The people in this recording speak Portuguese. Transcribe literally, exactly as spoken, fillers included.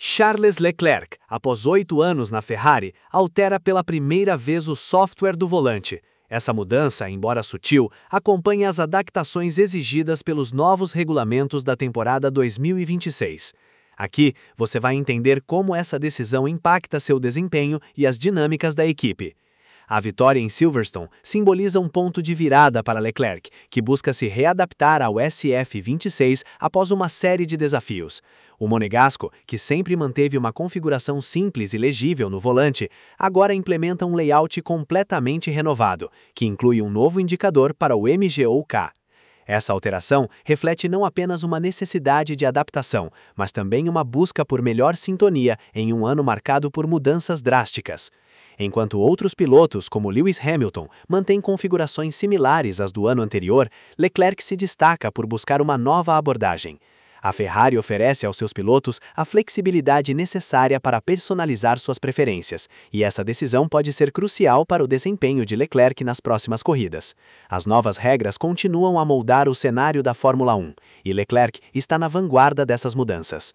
Charles Leclerc, após oito anos na Ferrari, altera pela primeira vez o software do volante. Essa mudança, embora sutil, acompanha as adaptações exigidas pelos novos regulamentos da temporada dois mil e vinte e seis. Aqui, você vai entender como essa decisão impacta seu desempenho e as dinâmicas da equipe. A vitória em Silverstone simboliza um ponto de virada para Leclerc, que busca se readaptar ao S F vinte e seis após uma série de desafios. O monegasco, que sempre manteve uma configuração simples e legível no volante, agora implementa um layout completamente renovado, que inclui um novo indicador para o M G O K. Essa alteração reflete não apenas uma necessidade de adaptação, mas também uma busca por melhor sintonia em um ano marcado por mudanças drásticas. Enquanto outros pilotos, como Lewis Hamilton, mantêm configurações similares às do ano anterior, Leclerc se destaca por buscar uma nova abordagem. A Ferrari oferece aos seus pilotos a flexibilidade necessária para personalizar suas preferências, e essa decisão pode ser crucial para o desempenho de Leclerc nas próximas corridas. As novas regras continuam a moldar o cenário da Fórmula um, e Leclerc está na vanguarda dessas mudanças.